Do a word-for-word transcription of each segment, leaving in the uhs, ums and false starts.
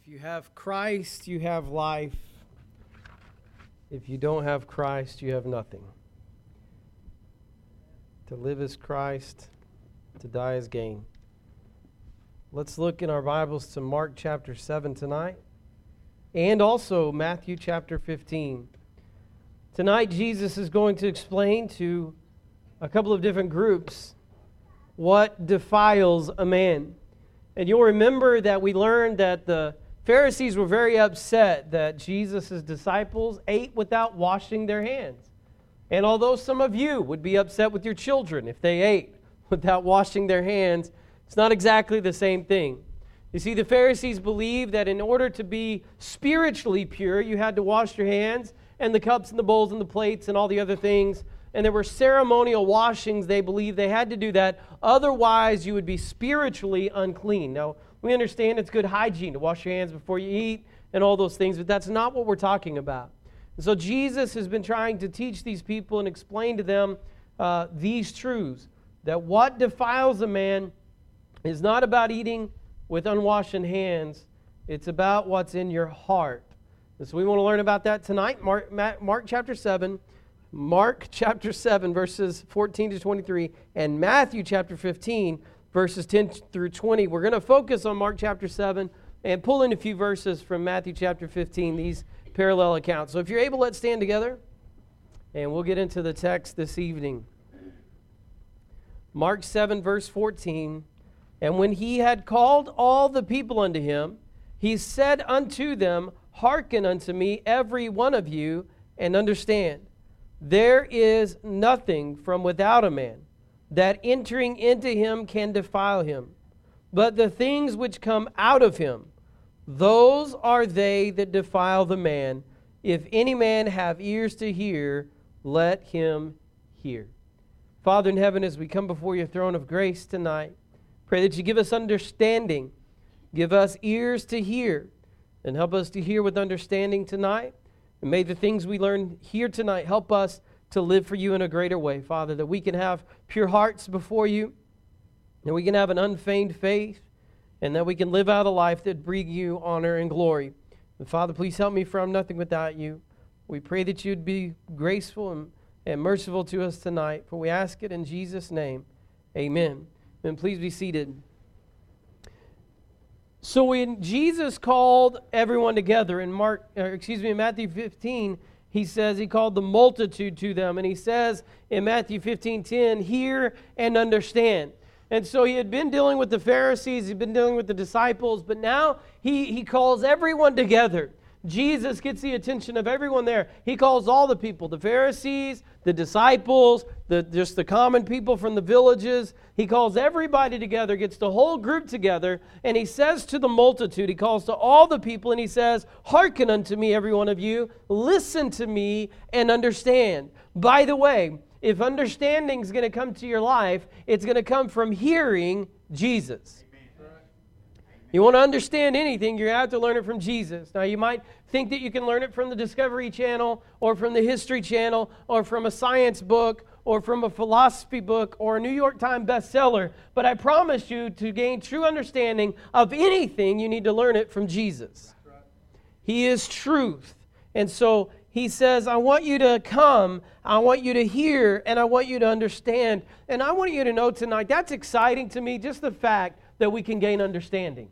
If you have Christ, you have life. If you don't have Christ, you have nothing. To live is Christ, to die is gain. Let's look in our Bibles to Mark chapter seven tonight, and also Matthew chapter fifteen. Tonight, Jesus is going to explain to a couple of different groups what defiles a man. And you'll remember that we learned that the Pharisees were very upset that Jesus' disciples ate without washing their hands. And although some of you would be upset with your children if they ate without washing their hands, it's not exactly the same thing. You see, the Pharisees believed that in order to be spiritually pure, you had to wash your hands and the cups and the bowls and the plates and all the other things. And there were ceremonial washings. They believed they had to do that. Otherwise, you would be spiritually unclean. Now, we understand it's good hygiene to wash your hands before you eat and all those things, but that's not what we're talking about. And so Jesus has been trying to teach these people and explain to them uh, these truths, that what defiles a man is not about eating with unwashed hands. It's about what's in your heart. And so we want to learn about that tonight. Mark, Mark chapter seven, Mark chapter seven, verses fourteen to twenty-three, and Matthew chapter fifteen, verses ten through twenty. We're going to focus on Mark chapter seven and pull in a few verses from Matthew chapter fifteen, these parallel accounts. So if you're able, let's stand together, and we'll get into the text this evening. Mark seven, verse fourteen, and when he had called all the people unto him, he said unto them, Hearken unto me, every one of you, and understand. There is nothing from without a man, that entering into him can defile him. But the things which come out of him, those are they that defile the man. If any man have ears to hear, let him hear. Father in heaven, as we come before your throne of grace tonight, pray that you give us understanding, give us ears to hear, and help us to hear with understanding tonight. And may the things we learn here tonight help us to live for you in a greater way, Father, that we can have pure hearts before you, that we can have an unfeigned faith, and that we can live out a life that brings you honor and glory. And Father, please help me, for I'm nothing without you. We pray that you'd be graceful and, and merciful to us tonight, for we ask it in Jesus' name. Amen. And please be seated. So when Jesus called everyone together in Mark, or excuse me, in Matthew fifteen, he says he called the multitude to them. And he says in Matthew fifteen ten, hear and understand. And so he had been dealing with the Pharisees, he'd been dealing with the disciples, but now he, he calls everyone together. Jesus gets the attention of everyone there. He calls all the people, the Pharisees, the disciples, the just the common people from the villages. He calls everybody together, gets the whole group together, and he says to the multitude, he calls to all the people, and he says, Hearken unto me, every one of you, listen to me and understand. By the way, if understanding is going to come to your life, it's going to come from hearing Jesus. You want to understand anything, you're going to have to learn it from Jesus. Now, you might think that you can learn it from the Discovery Channel or from the History Channel or from a science book or from a philosophy book or a New York Times bestseller. But I promise you, to gain true understanding of anything, you need to learn it from Jesus. He is truth. And so he says, I want you to come, I want you to hear, and I want you to understand. And I want you to know tonight, that's exciting to me, just the fact that we can gain understanding.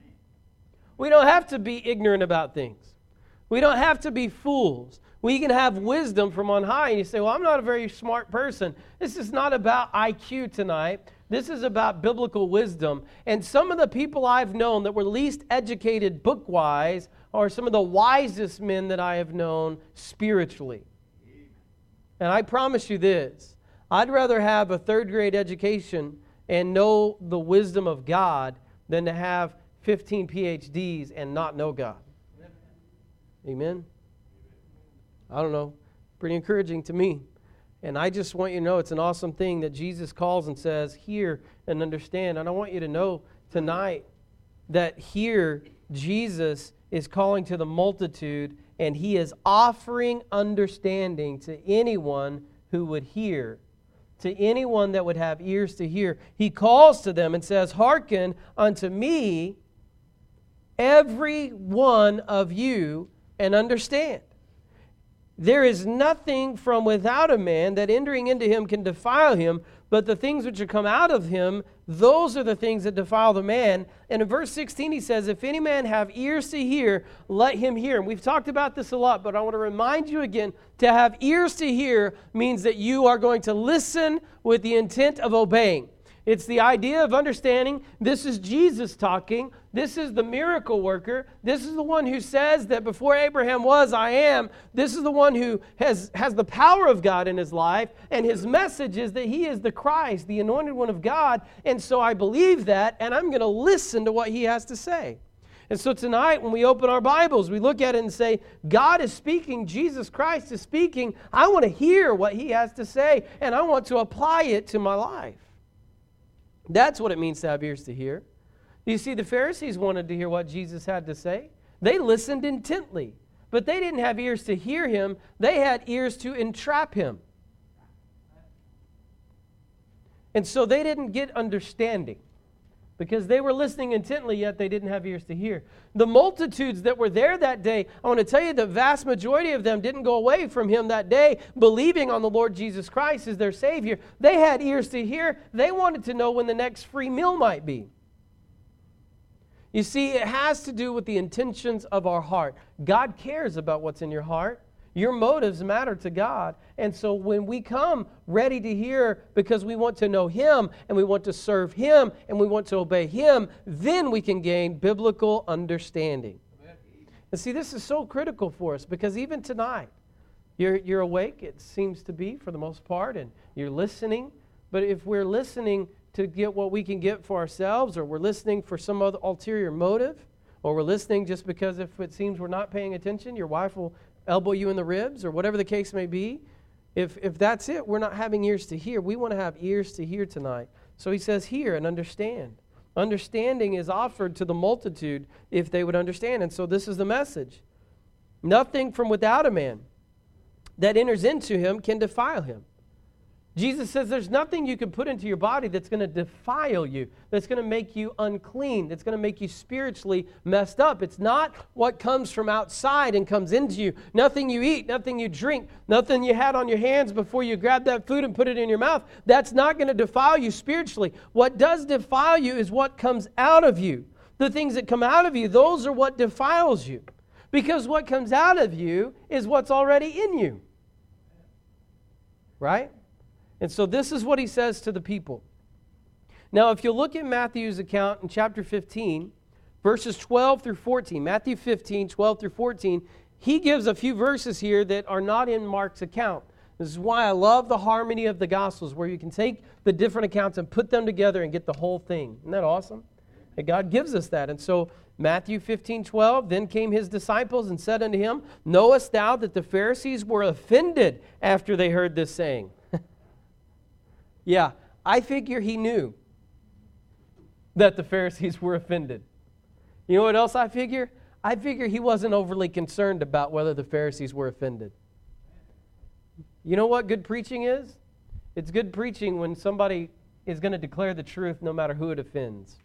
We don't have to be ignorant about things. We don't have to be fools. We can have wisdom from on high. And you say, well, I'm not a very smart person. This is not about I Q tonight. This is about biblical wisdom. And some of the people I've known that were least educated book-wise are some of the wisest men that I have known spiritually. And I promise you this, I'd rather have a third-grade education and know the wisdom of God than to have fifteen P H Ds and not know God. Amen? I don't know. Pretty encouraging to me. And I just want you to know it's an awesome thing that Jesus calls and says, hear and understand. And I want you to know tonight that here Jesus is calling to the multitude, and he is offering understanding to anyone who would hear, to anyone that would have ears to hear. He calls to them and says, Hearken unto me, every one of you and understand. There is nothing from without a man that entering into him can defile him, but the things which are come out of him, those are the things that defile the man. And in verse sixteen he says, if any man have ears to hear, let him hear. And we've talked about this a lot, but I want to remind you again, to have ears to hear means that you are going to listen with the intent of obeying. It's the idea of understanding this is Jesus talking. This is the miracle worker. This is the one who says that before Abraham was, I am. This is the one who has, has the power of God in his life. And his message is that he is the Christ, the anointed one of God. And so I believe that, and I'm going to listen to what he has to say. And so tonight, when we open our Bibles, we look at it and say, God is speaking, Jesus Christ is speaking. I want to hear what he has to say, and I want to apply it to my life. That's what it means to have ears to hear. You see, the Pharisees wanted to hear what Jesus had to say. They listened intently, but they didn't have ears to hear him. They had ears to entrap him. And so they didn't get understanding because they were listening intently, yet they didn't have ears to hear. The multitudes that were there that day, I want to tell you the vast majority of them didn't go away from him that day believing on the Lord Jesus Christ as their Savior. They had ears to hear. They wanted to know when the next free meal might be. You see, it has to do with the intentions of our heart. God cares about what's in your heart. Your motives matter to God. And so when we come ready to hear because we want to know him and we want to serve him and we want to obey him, then we can gain biblical understanding. Amen. And see, this is so critical for us because even tonight, you're, you're awake, it seems to be for the most part, and you're listening. But if we're listening to get what we can get for ourselves, or we're listening for some other ulterior motive, or we're listening just because if it seems we're not paying attention, your wife will elbow you in the ribs, or whatever the case may be. If if that's it, we're not having ears to hear. We want to have ears to hear tonight. So he says, hear and understand. Understanding is offered to the multitude if they would understand. And so this is the message. Nothing from without a man that enters into him can defile him. Jesus says there's nothing you can put into your body that's going to defile you, that's going to make you unclean, that's going to make you spiritually messed up. It's not what comes from outside and comes into you. Nothing you eat, nothing you drink, nothing you had on your hands before you grabbed that food and put it in your mouth. That's not going to defile you spiritually. What does defile you is what comes out of you. The things that come out of you, those are what defiles you. Because what comes out of you is what's already in you. Right? And so this is what he says to the people. Now, if you look at Matthew's account in chapter fifteen, verses twelve through fourteen, Matthew fifteen, twelve through fourteen, he gives a few verses here that are not in Mark's account. This is why I love the harmony of the Gospels, where you can take the different accounts and put them together and get the whole thing. Isn't that awesome? And God gives us that. And so Matthew fifteen, twelve, then came his disciples and said unto him, knowest thou that the Pharisees were offended after they heard this saying? Yeah, I figure he knew that the Pharisees were offended. You know what else I figure? I figure he wasn't overly concerned about whether the Pharisees were offended. You know what good preaching is? It's good preaching when somebody is going to declare the truth no matter who it offends.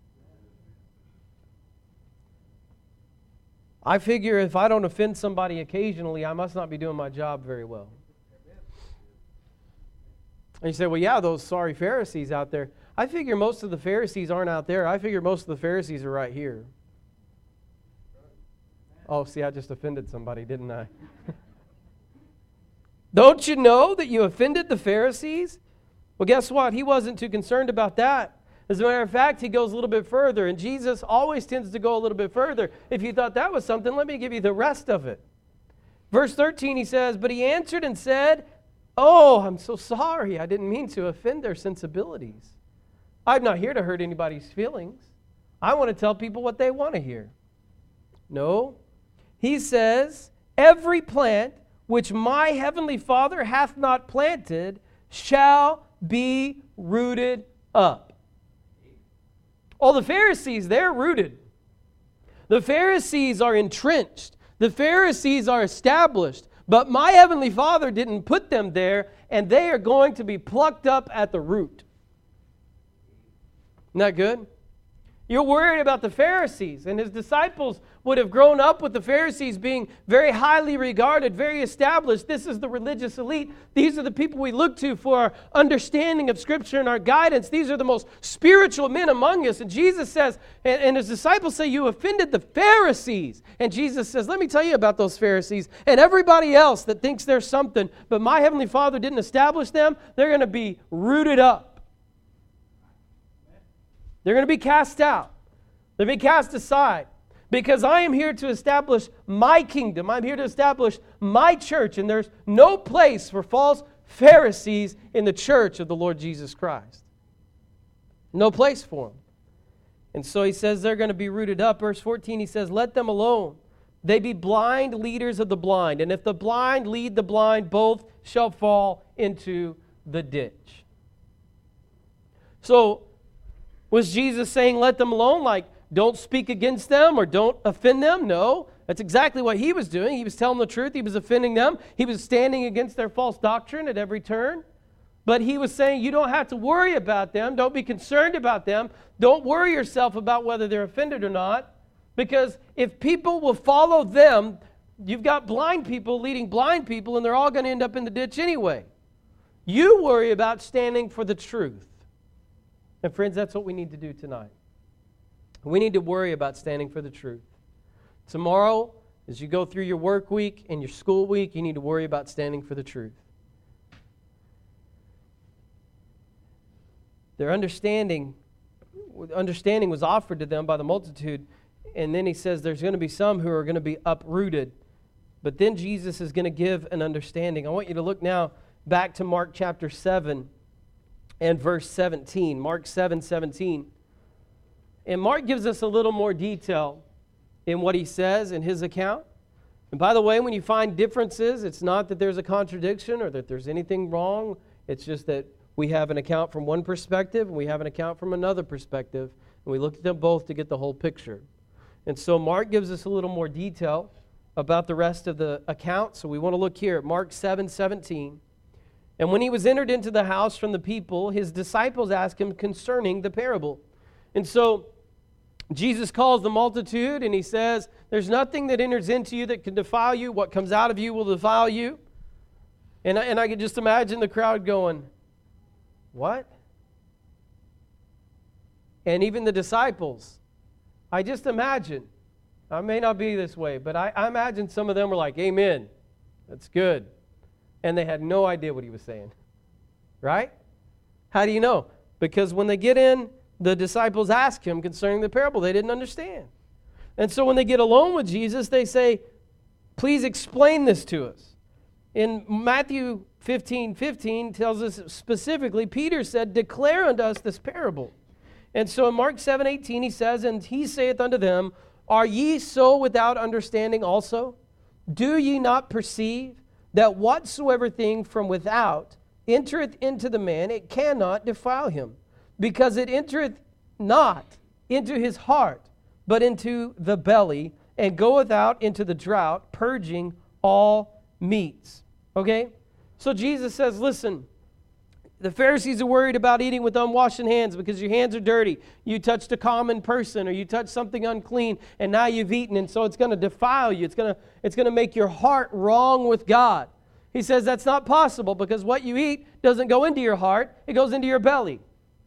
I figure if I don't offend somebody occasionally, I must not be doing my job very well. And you say, well, yeah, those sorry Pharisees out there. I figure most of the Pharisees aren't out there. I figure most of the Pharisees are right here. Oh, see, I just offended somebody, didn't I? Don't you know that you offended the Pharisees? Well, guess what? He wasn't too concerned about that. As a matter of fact, he goes a little bit further, and Jesus always tends to go a little bit further. If you thought that was something, let me give you the rest of it. Verse thirteen, he says, but he answered and said, oh, I'm so sorry. I didn't mean to offend their sensibilities. I'm not here to hurt anybody's feelings. I want to tell people what they want to hear. No. He says, every plant which my heavenly Father hath not planted shall be rooted up. Oh, the Pharisees, they're rooted. The Pharisees are entrenched. The Pharisees are established. But my heavenly Father didn't put them there, and they are going to be plucked up at the root. Isn't that good? You're worried about the Pharisees, and his disciples would have grown up with the Pharisees being very highly regarded, very established. This is the religious elite. These are the people we look to for our understanding of Scripture and our guidance. These are the most spiritual men among us. And Jesus says, and, and his disciples say, you offended the Pharisees. And Jesus says, let me tell you about those Pharisees and everybody else that thinks they're something, but my Heavenly Father didn't establish them. They're going to be rooted up. They're going to be cast out. They'll be cast aside. Because I am here to establish my kingdom. I'm here to establish my church. And there's no place for false Pharisees in the church of the Lord Jesus Christ. No place for them. And so he says they're going to be rooted up. Verse fourteen, he says, let them alone. They be blind leaders of the blind. And if the blind lead the blind, both shall fall into the ditch. So, was Jesus saying, let them alone, like don't speak against them or don't offend them? No, that's exactly what he was doing. He was telling the truth. He was offending them. He was standing against their false doctrine at every turn. But he was saying, you don't have to worry about them. Don't be concerned about them. Don't worry yourself about whether they're offended or not. Because if people will follow them, you've got blind people leading blind people, and they're all going to end up in the ditch anyway. You worry about standing for the truth. And friends, that's what we need to do tonight. We need to worry about standing for the truth. Tomorrow, as you go through your work week and your school week, you need to worry about standing for the truth. Their understanding, understanding was offered to them by the multitude, and then he says there's going to be some who are going to be uprooted. But then Jesus is going to give an understanding. I want you to look now back to Mark chapter seven. And verse seventeen, Mark seven seventeen. And Mark gives us a little more detail in what he says in his account. And by the way, when you find differences, it's not that there's a contradiction or that there's anything wrong. It's just that we have an account from one perspective and we have an account from another perspective. And we look at them both to get the whole picture. And so Mark gives us a little more detail about the rest of the account. So we want to look here at Mark seven seventeen. And when he was entered into the house from the people, his disciples asked him concerning the parable. And so Jesus calls the multitude and he says, there's nothing that enters into you that can defile you. What comes out of you will defile you. And I, and I could just imagine the crowd going, what? And even the disciples, I just imagine, I may not be this way, but I, I imagine some of them were like, amen, that's good. And they had no idea what he was saying. Right? How do you know? Because when they get in, the disciples ask him concerning the parable. They didn't understand. And so when they get alone with Jesus, they say, please explain this to us. In Matthew fifteen fifteen tells us specifically, Peter said, declare unto us this parable. And so in Mark seven eighteen he says, and he saith unto them, are ye so without understanding also? Do ye not perceive that whatsoever thing from without entereth into the man, it cannot defile him, because it entereth not into his heart, but into the belly, and goeth out into the drought, purging all meats. Okay? So Jesus says, listen, the Pharisees are worried about eating with unwashed hands because your hands are dirty. You touched a common person or you touched something unclean and now you've eaten, and so it's going to defile you. It's going to, it's going to make your heart wrong with God. He says that's not possible because what you eat doesn't go into your heart. It goes into your belly.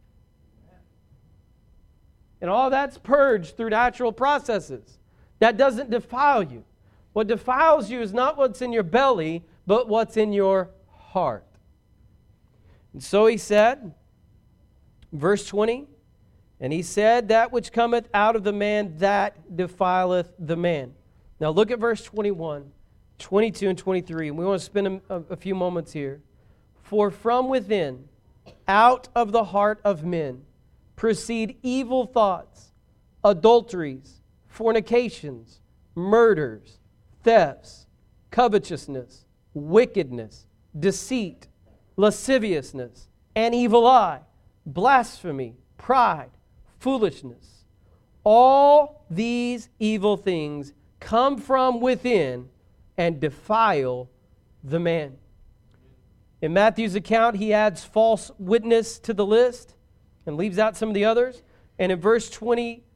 And all that's purged through natural processes. That doesn't defile you. What defiles you is not what's in your belly, but what's in your heart. And so he said, verse twenty, and he said, that which cometh out of the man, that defileth the man. Now look at verse twenty-one, twenty-two, and twenty-three. And we want to spend a, a few moments here. For from within, out of the heart of men, proceed evil thoughts, adulteries, fornications, murders, thefts, covetousness, wickedness, deceit, lasciviousness, an evil eye, blasphemy, pride, foolishness. All these evil things come from within and defile the man. In Matthew's account, he adds false witness to the list and leaves out some of the others. And in verse twenty,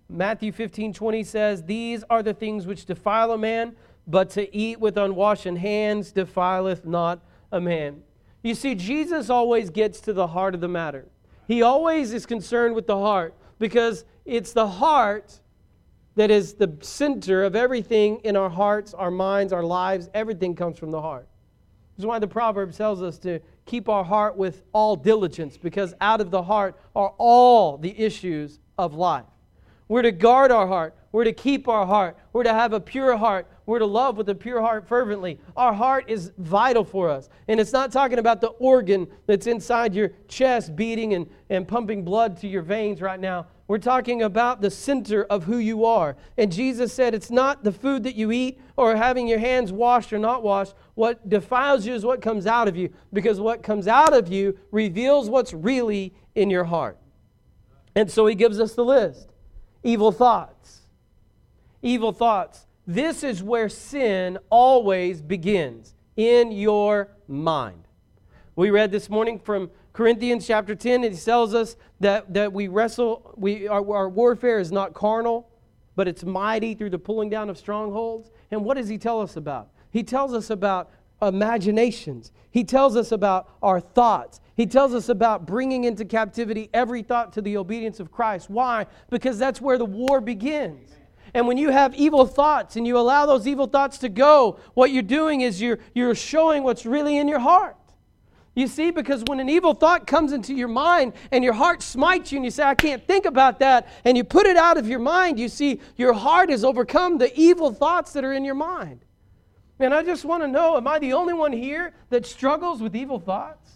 Matthew fifteen twenty says, "These are the things which defile a man, but to eat with unwashen hands defileth not a man." You see, Jesus always gets to the heart of the matter. He always is concerned with the heart, because it's the heart that is the center of everything in our hearts, our minds, our lives. Everything comes from the heart. This is why the Proverbs tells us to keep our heart with all diligence, because out of the heart are all the issues of life. We're to guard our heart. We're to keep our heart. We're to have a pure heart. We're to love with a pure heart fervently. Our heart is vital for us. And it's not talking about the organ that's inside your chest beating and, and pumping blood to your veins right now. We're talking about the center of who you are. And Jesus said it's not the food that you eat or having your hands washed or not washed. What defiles you is what comes out of you, because what comes out of you reveals what's really in your heart. And so he gives us the list. Evil thoughts. Evil thoughts. This is where sin always begins, in your mind. We read this morning from Corinthians chapter ten. It tells us that, that we wrestle, we our, our warfare is not carnal, but it's mighty through the pulling down of strongholds. And what does he tell us about? He tells us about imaginations. He tells us about our thoughts. He tells us about bringing into captivity every thought to the obedience of Christ. Why? Because that's where the war begins. And when you have evil thoughts and you allow those evil thoughts to go, what you're doing is you're, you're showing what's really in your heart. You see, because when an evil thought comes into your mind and your heart smites you and you say, I can't think about that, and you put it out of your mind, you see, your heart has overcome the evil thoughts that are in your mind. And I just want to know, am I the only one here that struggles with evil thoughts?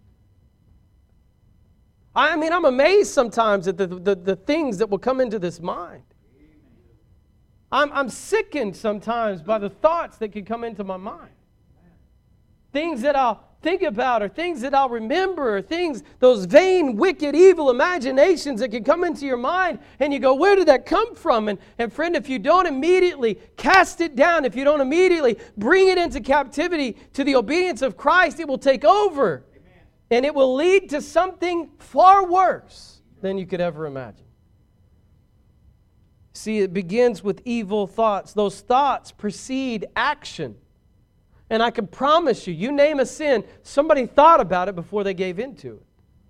I mean, I'm amazed sometimes at the, the, the things that will come into this mind. I'm, I'm sickened sometimes by the thoughts that can come into my mind. Things that I'll think about, or things that I'll remember, or things, those vain, wicked, evil imaginations that can come into your mind, and you go, where did that come from? And, and friend, if you don't immediately cast it down, if you don't immediately bring it into captivity to the obedience of Christ, it will take over. Amen. And it will lead to something far worse than you could ever imagine. See, it begins with evil thoughts. Those thoughts precede action. And I can promise you, you name a sin, somebody thought about it before they gave into it.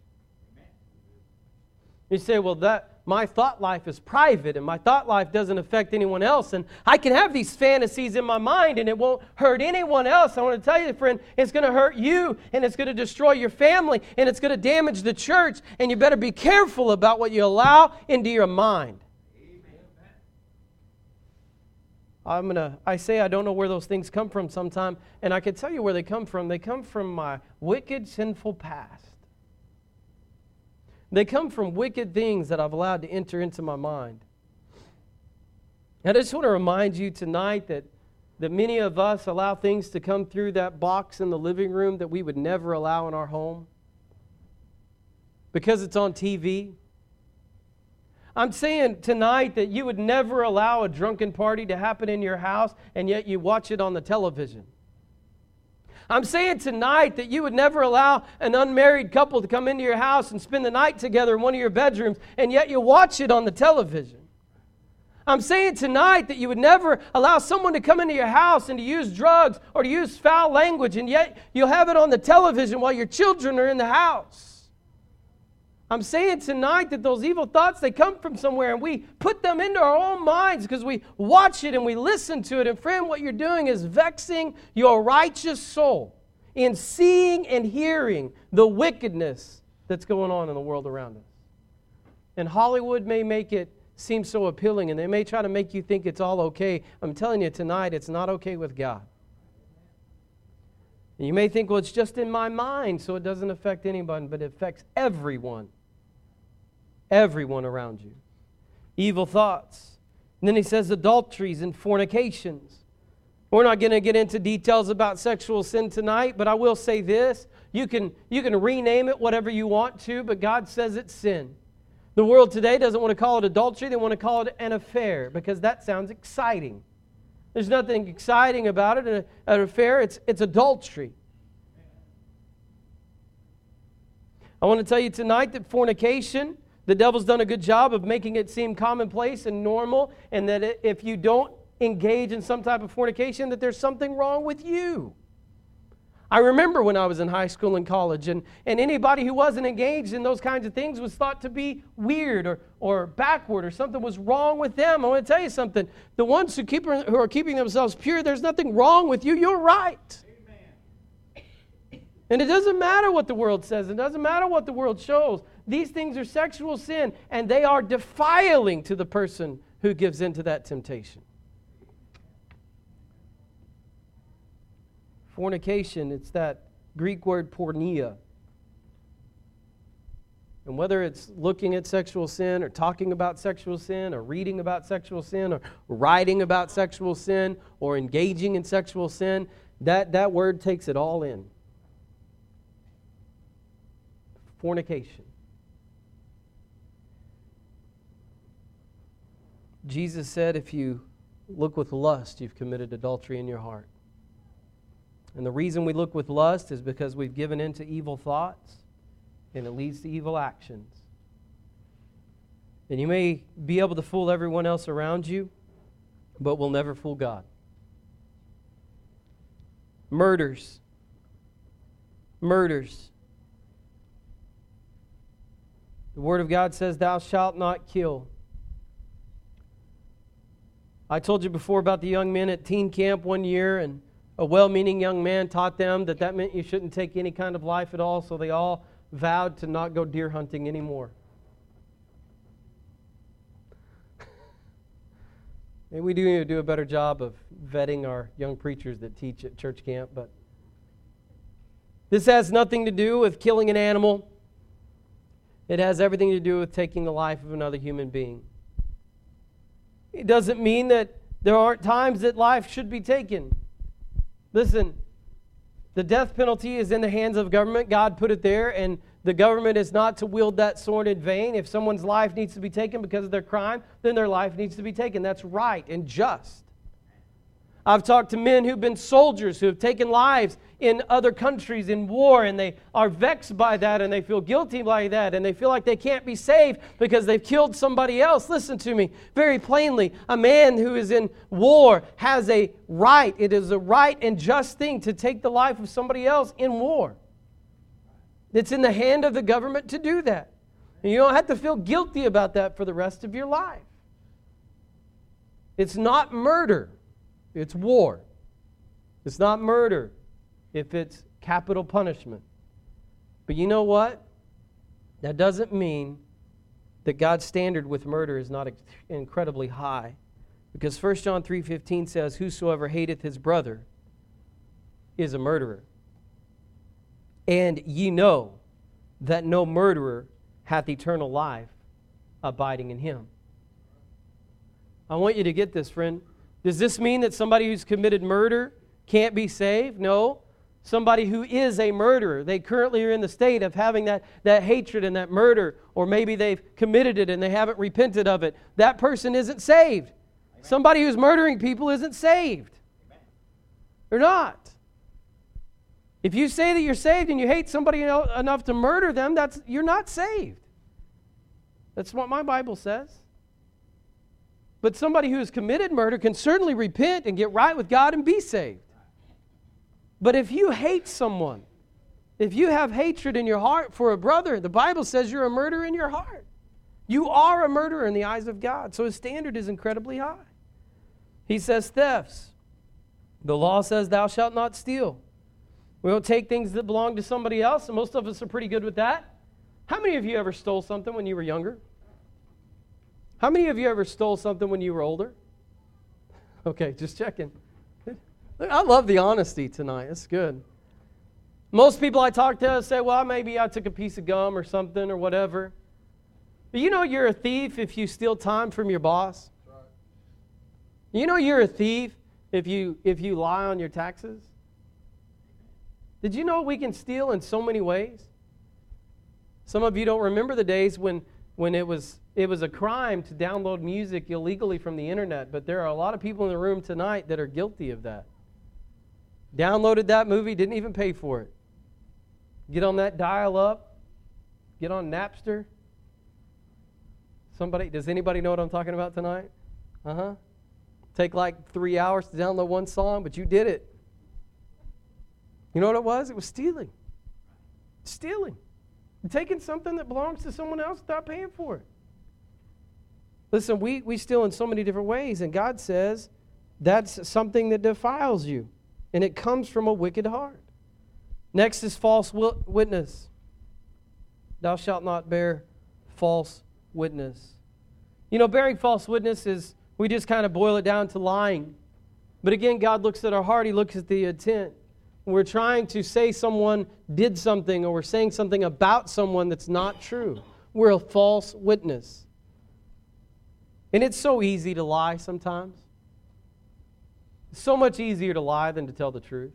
You say, well, that my thought life is private and my thought life doesn't affect anyone else. And I can have these fantasies in my mind and it won't hurt anyone else. I want to tell you, friend, it's going to hurt you and it's going to destroy your family and it's going to damage the church. And you better be careful about what you allow into your mind. I'm gonna. I say I don't know where those things come from sometime, and I can tell you where they come from. They come from my wicked, sinful past. They come from wicked things that I've allowed to enter into my mind. And I just want to remind you tonight that, that many of us allow things to come through that box in the living room that we would never allow in our home because it's on T V. I'm saying tonight that you would never allow a drunken party to happen in your house, and yet you watch it on the television. I'm saying tonight that you would never allow an unmarried couple to come into your house and spend the night together in one of your bedrooms, and yet you watch it on the television. I'm saying tonight that you would never allow someone to come into your house and to use drugs or to use foul language, and yet you'll have it on the television while your children are in the house. I'm saying tonight that those evil thoughts, they come from somewhere, and we put them into our own minds because we watch it and we listen to it. And friend, what you're doing is vexing your righteous soul in seeing and hearing the wickedness that's going on in the world around us. And Hollywood may make it seem so appealing, and they may try to make you think it's all okay. I'm telling you tonight, it's not okay with God. And you may think, well, it's just in my mind, so it doesn't affect anyone, but it affects everyone. Everyone around you. Evil thoughts. And then he says adulteries and fornications. We're not going to get into details about sexual sin tonight, but I will say this. You can, you can rename it whatever you want to, but God says it's sin. The world today doesn't want to call it adultery. They want to call it an affair because that sounds exciting. There's nothing exciting about it. An, an affair, it's, it's adultery. I want to tell you tonight that fornication, The devil's done a good job of making it seem commonplace and normal, and that if you don't engage in some type of fornication, that there's something wrong with you. I remember when I was in high school and college, and, and anybody who wasn't engaged in those kinds of things was thought to be weird or, or backward, or something was wrong with them. I want to tell you something. The ones who, keep, who are keeping themselves pure, there's nothing wrong with you. You're right. And it doesn't matter what the world says. It doesn't matter what the world shows. These things are sexual sin, and they are defiling to the person who gives into that temptation. Fornication, it's that Greek word porneia. And whether it's looking at sexual sin or talking about sexual sin or reading about sexual sin or writing about sexual sin or engaging in sexual sin, that, that word takes it all in. Fornication. Jesus said, if you look with lust, you've committed adultery in your heart. And the reason we look with lust is because we've given in to evil thoughts, and it leads to evil actions. And you may be able to fool everyone else around you, but will never fool God. Murders. Murders. The Word of God says, thou shalt not kill. I told you before about the young men at teen camp one year, and a well-meaning young man taught them that that meant you shouldn't take any kind of life at all, so they all vowed to not go deer hunting anymore. Maybe we do need to do a better job of vetting our young preachers that teach at church camp, but this has nothing to do with killing an animal. It has everything to do with taking the life of another human being. It doesn't mean that there aren't times that life should be taken. Listen, the death penalty is in the hands of government. God put it there, and the government is not to wield that sword in vain. If someone's life needs to be taken because of their crime, then their life needs to be taken. That's right and just. I've talked to men who've been soldiers who have taken lives in other countries in war, and they are vexed by that, and they feel guilty by that, and they feel like they can't be saved because they've killed somebody else. Listen to me very plainly. A man who is in war has a right. It is a right and just thing to take the life of somebody else in war. It's in the hand of the government to do that. And you don't have to feel guilty about that for the rest of your life. It's not murder. It's war. It's not murder if it's capital punishment. But you know what? That doesn't mean that God's standard with murder is not incredibly high. Because First John three fifteen says, whosoever hateth his brother is a murderer. And ye know that no murderer hath eternal life abiding in him. I want you to get this, friend. Does this mean that somebody who's committed murder can't be saved? No. Somebody who is a murderer, they currently are in the state of having that, that hatred and that murder, or maybe they've committed it and they haven't repented of it. That person isn't saved. Amen. Somebody who's murdering people isn't saved. Amen. They're not. If you say that you're saved and you hate somebody enough to murder them, that's you're not saved. That's what my Bible says. But somebody who has committed murder can certainly repent and get right with God and be saved. But if you hate someone, if you have hatred in your heart for a brother, the Bible says you're a murderer in your heart. You are a murderer in the eyes of God. So his standard is incredibly high. He says thefts. The law says thou shalt not steal. We don't take things that belong to somebody else, and most of us are pretty good with that. How many of you ever stole something when you were younger? How many of you ever stole something when you were older? Okay, just checking. I love the honesty tonight. It's good. Most people I talk to say, well, maybe I took a piece of gum or something or whatever. But you know you're a thief if you steal time from your boss? You know you're a thief if you if you lie on your taxes? Did you know we can steal in so many ways? Some of you don't remember the days when, when it was it was a crime to download music illegally from the internet, but there are a lot of people in the room tonight that are guilty of that. Downloaded that movie, didn't even pay for it. Get on that dial-up, get on Napster, Somebody, does anybody know what I'm talking about tonight? Uh-huh. Take like three hours to download one song, but you did it. You know what it was? It was stealing. Stealing. You're taking something that belongs to someone else without paying for it. Listen, we, we steal in so many different ways, and God says that's something that defiles you, and it comes from a wicked heart. Next is false witness. Thou shalt not bear false witness. You know, bearing false witness is, we just kind of boil it down to lying. But again, God looks at our heart. He looks at the intent. We're trying to say someone did something, or we're saying something about someone that's not true. We're a false witness. And it's so easy to lie sometimes. It's so much easier to lie than to tell the truth.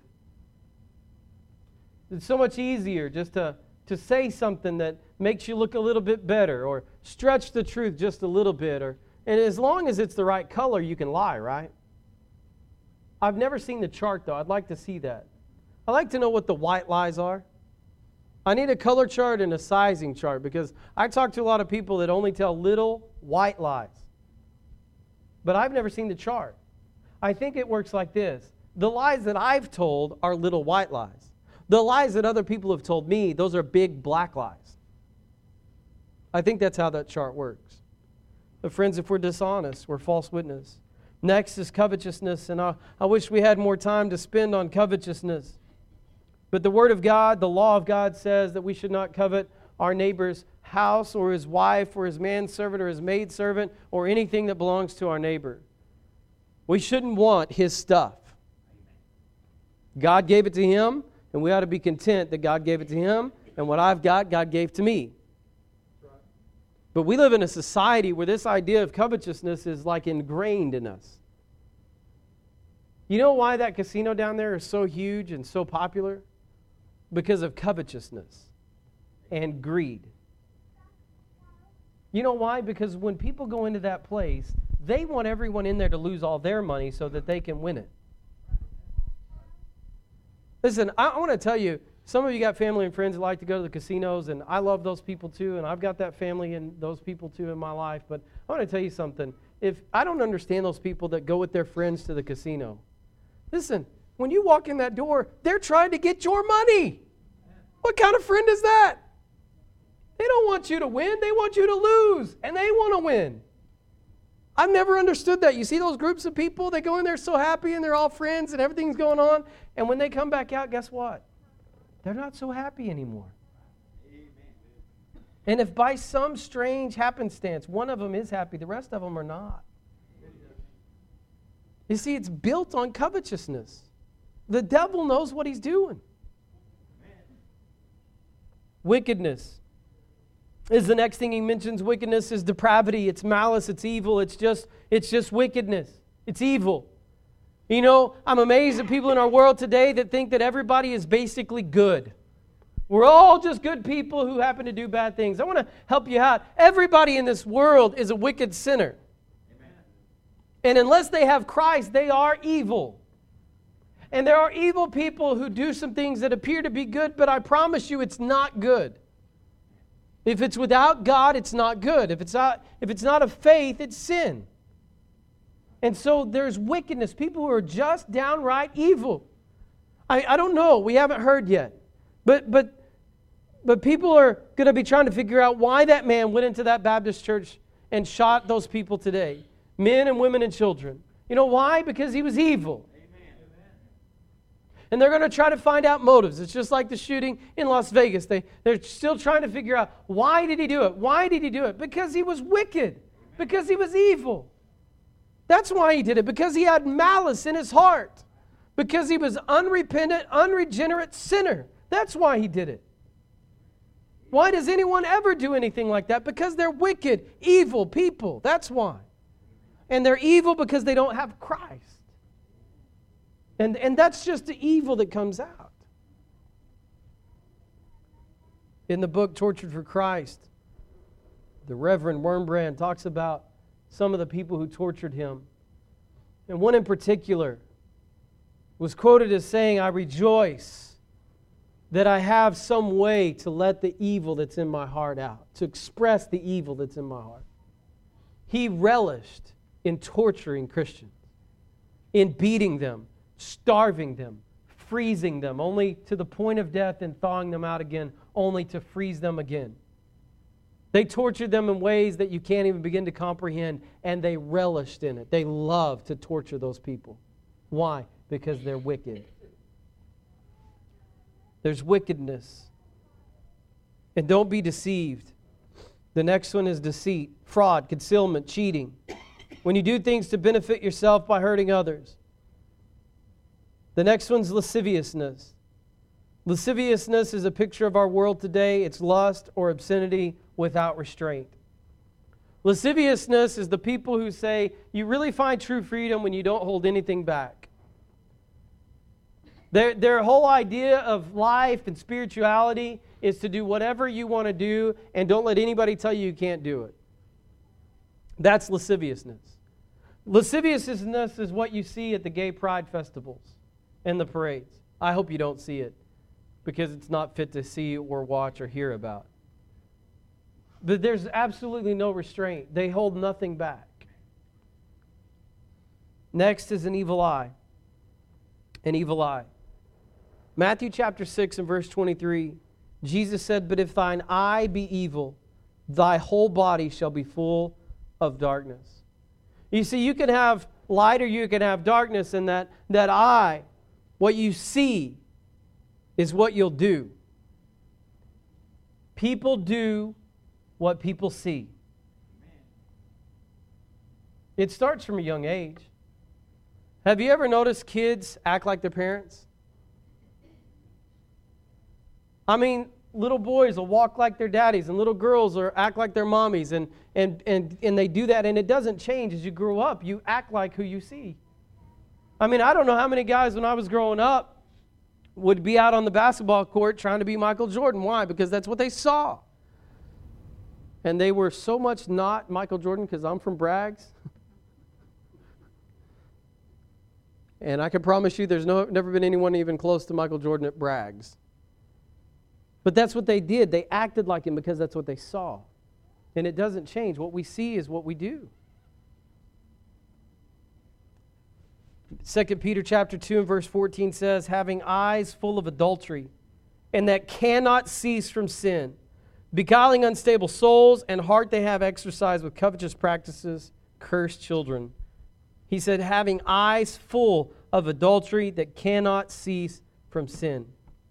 It's so much easier just to, to say something that makes you look a little bit better, or stretch the truth just a little bit. Or, and as long as it's the right color, you can lie, right? I've never seen the chart, though. I'd like to see that. I'd like to know what the white lies are. I need a color chart and a sizing chart, because I talk to a lot of people that only tell little white lies. But I've never seen the chart. I think it works like this. The lies that I've told are little white lies. The lies that other people have told me, those are big black lies. I think that's how that chart works. But friends, if we're dishonest, we're false witness. Next is covetousness, and I, I wish we had more time to spend on covetousness. But the Word of God, the law of God says that we should not covet our neighbor's house or his wife or his manservant or his maidservant or anything that belongs to our neighbor. We shouldn't want his stuff. God gave it to him, and we ought to be content that God gave it to him, and what I've got, God gave to me. But we live in a society where this idea of covetousness is like ingrained in us. You know why that casino down there is so huge and so popular? Because of covetousness and greed. You know why? Because when people go into that place, they want everyone in there to lose all their money so that they can win it. Listen, I, I want to tell you, some of you got family and friends that like to go to the casinos, and I love those people too, and I've got that family and those people too in my life. But I want to tell you something. If I don't understand those people that go with their friends to the casino. Listen, when you walk in that door, they're trying to get your money. What kind of friend is that? They don't want you to win. They want you to lose, and they want to win. I've never understood that. You see those groups of people, they go in there so happy, and they're all friends, and everything's going on, and when they come back out, guess what? They're not so happy anymore. And if by some strange happenstance one of them is happy, the rest of them are not. You see, it's built on covetousness. The devil knows what he's doing. Wickedness is the next thing he mentions. Wickedness is depravity. It's malice. It's evil. It's just, it's just wickedness. It's evil. You know, I'm amazed at people in our world today that think that everybody is basically good. We're all just good people who happen to do bad things. I want to help you out. Everybody in this world is a wicked sinner. And unless they have Christ, they are evil. And there are evil people who do some things that appear to be good, but I promise you it's not good. If it's without God, it's not good. If it's not, if it's not of faith, it's sin. And so there's wickedness, people who are just downright evil. I, I don't know, we haven't heard yet. But but but people are going to be trying to figure out why that man went into that Baptist church and shot those people today. Men and women and children. You know why? Because he was evil. Amen. And they're going to try to find out motives. It's just like the shooting in Las Vegas. They, they're still trying to figure out, why did he do it? Why did he do it? Because he was wicked. Because he was evil. That's why he did it. Because he had malice in his heart. Because he was unrepentant, unregenerate sinner. That's why he did it. Why does anyone ever do anything like that? Because they're wicked, evil people. That's why. And they're evil because they don't have Christ. And, and that's just the evil that comes out. In the book Tortured for Christ, the Reverend Wurmbrand talks about some of the people who tortured him. And one in particular was quoted as saying, "I rejoice that I have some way to let the evil that's in my heart out, to express the evil that's in my heart." He relished in torturing Christians, in beating them, starving them, freezing them, only to the point of death, and thawing them out again, only to freeze them again. They tortured them in ways that you can't even begin to comprehend, and they relished in it. They loved to torture those people. Why? Because they're wicked. There's wickedness. And don't be deceived. The next one is deceit, fraud, concealment, cheating. When you do things to benefit yourself by hurting others. The next one's lasciviousness. Lasciviousness is a picture of our world today. It's lust or obscenity without restraint. Lasciviousness is the people who say you really find true freedom when you don't hold anything back. Their, their whole idea of life and spirituality is to do whatever you want to do and don't let anybody tell you you can't do it. That's lasciviousness. Lasciviousness is what you see at the gay pride festivals and the parades. I hope you don't see it because it's not fit to see or watch or hear about. But there's absolutely no restraint. They hold nothing back. Next is an evil eye. An evil eye. Matthew chapter six and verse twenty-three, Jesus said, "But if thine eye be evil, thy whole body shall be full of darkness." You see, you can have light or you can have darkness, and that, that eye, what you see, is what you'll do. People do what people see. It starts from a young age. Have you ever noticed kids act like their parents? I mean, little boys will walk like their daddies, and little girls will act like their mommies, and, and, and, and they do that, and it doesn't change as you grow up. You act like who you see. I mean, I don't know how many guys when I was growing up would be out on the basketball court trying to be Michael Jordan. Why? Because that's what they saw. And they were so much not Michael Jordan because I'm from Braggs. And I can promise you there's no, never been anyone even close to Michael Jordan at Braggs. But that's what they did. They acted like him because that's what they saw. And it doesn't change. What we see is what we do. Second Peter chapter two and verse fourteen says, "Having eyes full of adultery, and that cannot cease from sin, beguiling unstable souls, and heart they have exercised with covetous practices, cursed children." He said, having eyes full of adultery that cannot cease from sin.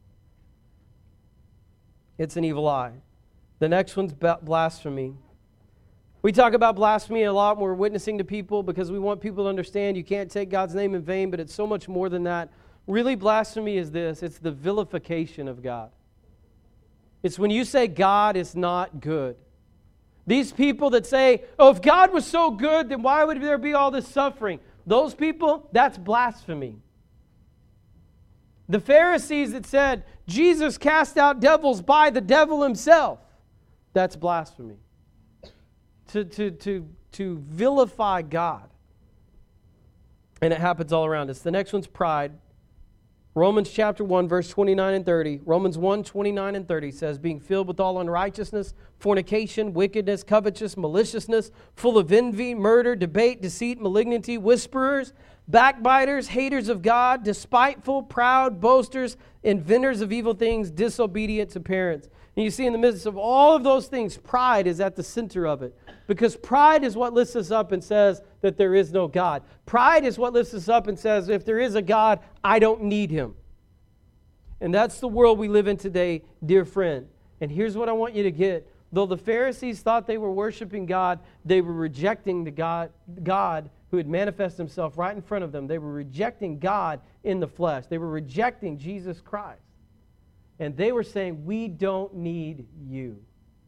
It's an evil eye. The next one's blasphemy. We talk about blasphemy a lot when we're witnessing to people because we want people to understand you can't take God's name in vain, but it's so much more than that. Really, blasphemy is this. It's the vilification of God. It's when you say God is not good. These people that say, oh, if God was so good, then why would there be all this suffering? Those people, that's blasphemy. The Pharisees that said, Jesus cast out devils by the devil himself, that's blasphemy. To, to, to, to vilify God. And it happens all around us. The next one's pride. Romans chapter one, verse twenty-nine and thirty. Romans one, twenty-nine and thirty says, being filled with all unrighteousness, fornication, wickedness, covetousness, maliciousness, full of envy, murder, debate, deceit, malignity, whisperers, backbiters, haters of God, despiteful, proud, boasters, inventors of evil things, disobedient to parents. And you see in the midst of all of those things, pride is at the center of it. Because pride is what lifts us up and says that there is no God. Pride is what lifts us up and says, if there is a God, I don't need him. And that's the world we live in today, dear friend. And here's what I want you to get. Though the Pharisees thought they were worshiping God, they were rejecting the God, God who had manifested himself right in front of them. They were rejecting God in the flesh. They were rejecting Jesus Christ. And they were saying, we don't need you.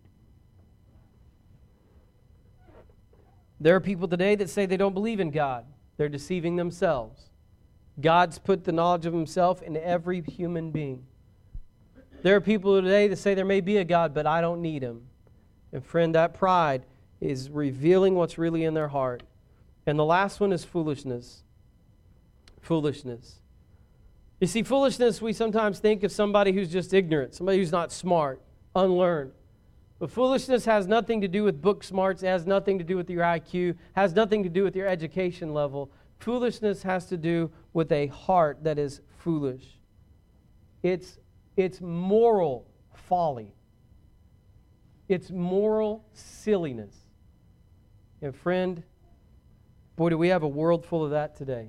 There are people today that say they don't believe in God. They're deceiving themselves. God's put the knowledge of himself in every human being. There are people today that say there may be a God, but I don't need him. And friend, that pride is revealing what's really in their heart. And the last one is foolishness. Foolishness. You see, foolishness, we sometimes think of somebody who's just ignorant, somebody who's not smart, unlearned. But foolishness has nothing to do with book smarts. It has nothing to do with your I Q. Has nothing to do with your education level. Foolishness has to do with a heart that is foolish. It's, it's moral folly. It's moral silliness. And friend, boy, do we have a world full of that today.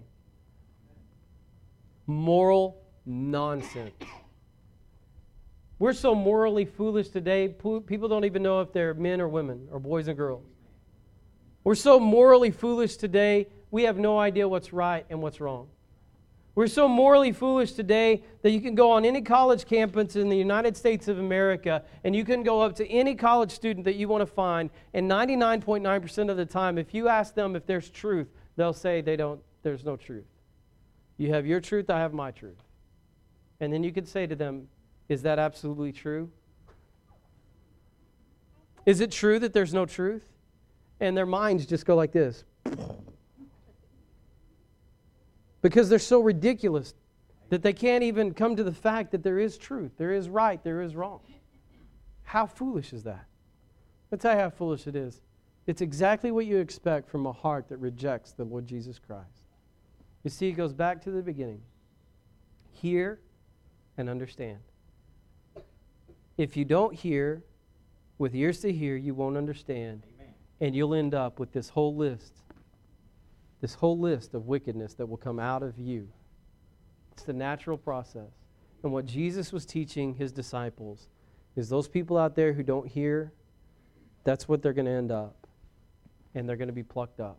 Moral nonsense. We're so morally foolish today, people don't even know if they're men or women, or boys and girls. We're so morally foolish today, we have no idea what's right and what's wrong. We're so morally foolish today that you can go on any college campus in the United States of America and you can go up to any college student that you want to find, and ninety-nine point nine percent of the time, if you ask them if there's truth, they'll say they don't. There's no truth. You have your truth, I have my truth. And then you could say to them, is that absolutely true? Is it true that there's no truth? And their minds just go like this. Because they're so ridiculous that they can't even come to the fact that there is truth, there is right, there is wrong. How foolish is that? I'll tell you how foolish it is. It's exactly what you expect from a heart that rejects the Lord Jesus Christ. You see, it goes back to the beginning. Hear and understand. If you don't hear with ears to hear, you won't understand. Amen. And you'll end up with this whole list. This whole list of wickedness that will come out of you. It's the natural process. And what Jesus was teaching his disciples is those people out there who don't hear, that's what they're going to end up. And they're going to be plucked up.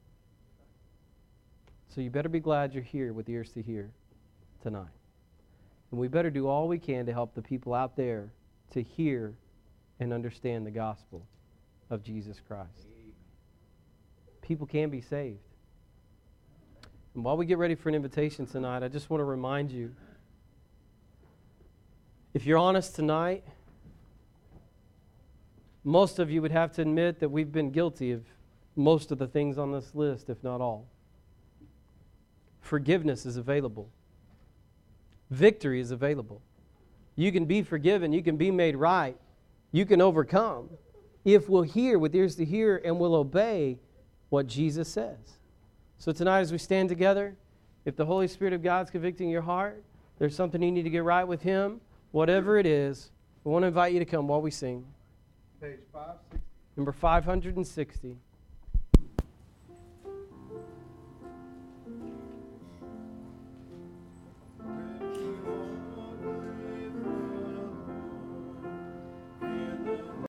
So you better be glad you're here with ears to hear tonight. And we better do all we can to help the people out there to hear and understand the gospel of Jesus Christ. People can be saved. And while we get ready for an invitation tonight, I just want to remind you, if you're honest tonight, most of you would have to admit that we've been guilty of most of the things on this list, if not all. Forgiveness is available. Victory is available. You can be forgiven. You can be made right. You can overcome if we'll hear with ears to hear and we'll obey what Jesus says. So tonight as we stand together, if the Holy Spirit of God's convicting your heart, there's something you need to get right with Him, whatever it is, we want to invite you to come while we sing. Page five sixty. Number five hundred sixty.